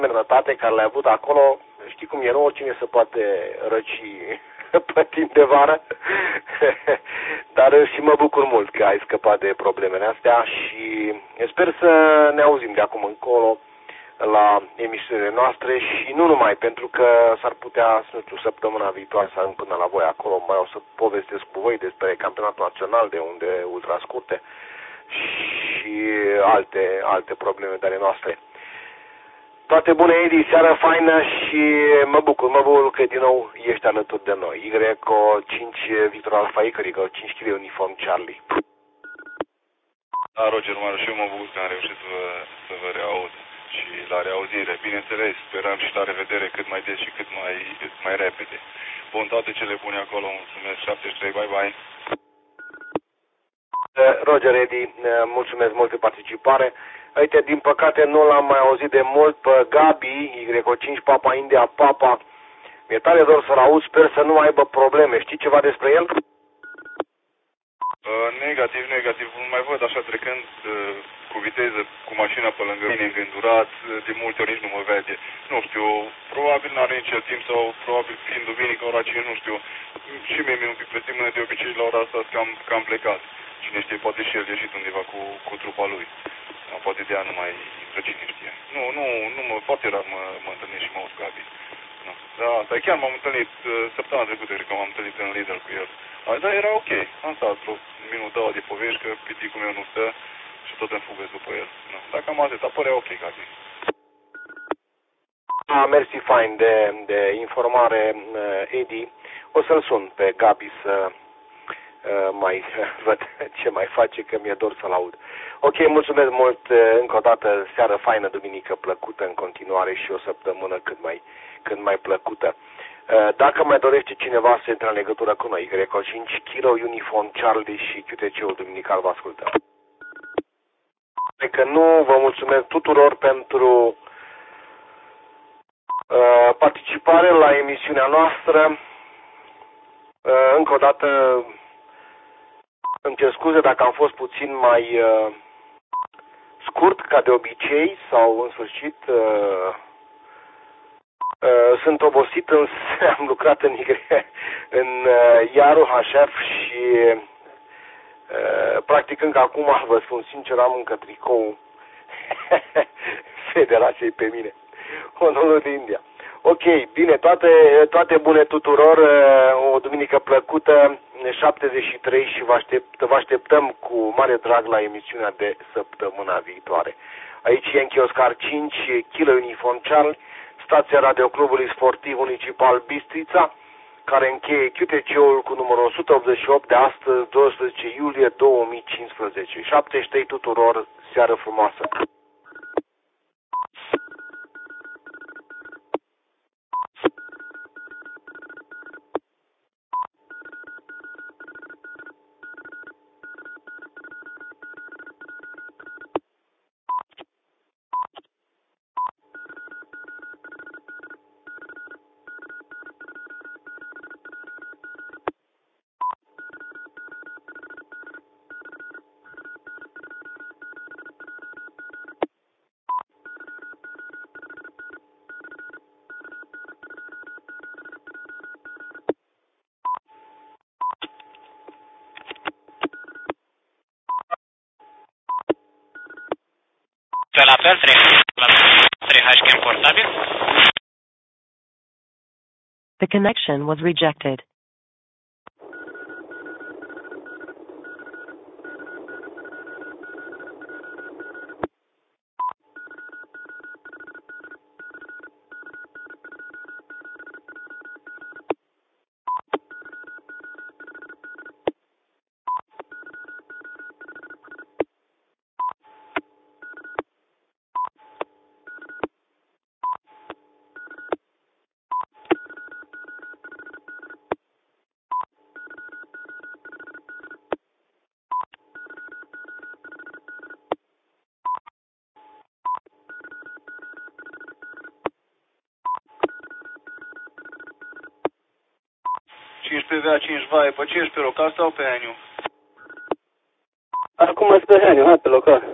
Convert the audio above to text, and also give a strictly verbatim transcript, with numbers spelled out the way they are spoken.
Sănătate care le-ai avut acolo, știi cum e, nu oricine se poate răci pe timp de vară, dar și mă bucur mult că ai scăpat de problemele astea și sper să ne auzim de acum încolo la emisiunile noastre și nu numai, pentru că s-ar putea, nu știu, săptămâna viitoare să ajung până la voi acolo, mai o să povestesc cu voi despre campionatul național de unde ultrascurte și alte, alte probleme de ale noastre. Toate bune, Edi, seară faină și mă bucur, mă bucur că din nou ești alături de noi. Yreco cinci Victor Alpha Icarico, cinci kg uniform Charlie. Da, Roger, mă și eu mă bucur că am reușit să vă, să vă reaud și la reauzire. Bineînțeles, sperăm și la revedere cât mai des și cât mai, cât mai repede. Bun, toate cele bune acolo, mulțumesc, șaptezeci și trei, bye bye. Roger, Edi, mulțumesc mult pentru participare. Uite, din păcate nu l-am mai auzit de mult pe Gabi, Yreco cinci Papa India Papa. Mi-e tare dor să-l aud, sper să nu aibă probleme. Știi ceva despre el? Uh, negativ, negativ. Mai văd așa trecând uh, cu viteză, cu mașina pe lângă mine, îngândurat, de multe ori nici nu mă vede. Nu știu, probabil n-are nici el timp sau probabil fiind duminică, ora cinci, nu știu. Și mie mi-e un pic presimână de obicei la ora asta că am, că am plecat. Cine știe, poate și el ieșit undeva cu, cu trupa lui. Poate de aia nu mai intră, cine știe. Nu, nu, nu mă, foarte rar mă, mă întâlnesc și mă aud Gabi. Nu. Da, dar chiar m-am întâlnit uh, săptămâna trecută, cred că m-am întâlnit în Lidl cu el. Dar era ok. Am stat vreo minut, două de povești, că piticul meu nu stă și tot îmi fugăs după el. Nu. Dar cam atât, părea ok, Gabi. Ah, mersi fain de, de informare, Edi. O să-l sun pe Gabi să uh, mai văd ce mai face, că mi-e dor să-l aud. Ok, mulțumesc mult, încă o dată, seară faină, duminică plăcută în continuare și o săptămână cât mai, cât mai plăcută. Dacă mai dorește cineva să intre în legătură cu noi, Yreco cinci Kilo Uniform Charlie și Q T C-ul duminical vă ascultă. Că nu, vă mulțumesc tuturor pentru uh, participare la emisiunea noastră. Uh, încă o dată îmi cer scuze dacă am fost puțin mai uh, scurt ca de obicei sau în sfârșit uh, uh, sunt obosit, însă am lucrat în, în uh, Iaru H F și uh, practic încă acum, vă spun sincer, am încă tricou Federației pe mine, onorul de India. Ok, bine, toate, toate bune tuturor, o duminică plăcută, șaptezeci și trei și vă, aștept, vă așteptăm cu mare drag la emisiunea de săptămâna viitoare. Aici Yankee Oscar cinci, Kilo Uniform Charlie, stația radioclubului sportiv municipal Bistrița, care încheie Q T C-ul cu numărul o sută optzeci și opt de astăzi, doisprezece iulie două mii cincisprezece. șaptezeci și trei tuturor, seară frumoasă! La fel, trei H C M portabil. The connection was rejected. cincisprezece V A cinci vai, pe cincisprezece local sau pe Heniu? Acum sunt pe Heniu, hai pe local.